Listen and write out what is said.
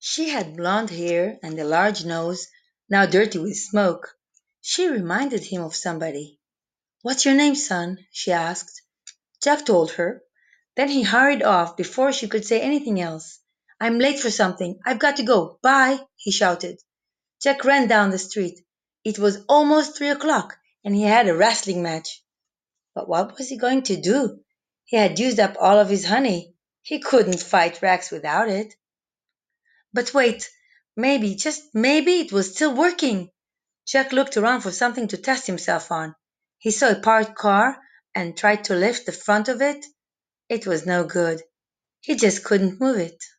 She had blonde hair and a large nose, now dirty with smoke. She reminded him of somebody. "What's your name, son?" she asked. Jack told her. Then he hurried off before she could say anything else. "I'm late for something. I've got to go. Bye!" he shouted. Jack ran down the street. It was almost 3 o'clock, and he had a wrestling match. But what was he going to do? He had used up all of his honey. He couldn't fight Rex without it. But wait, maybe, just maybe, it was still working. Jack looked around for something to test himself on. He saw a parked car and tried to lift the front of it. It was no good. He just couldn't move it.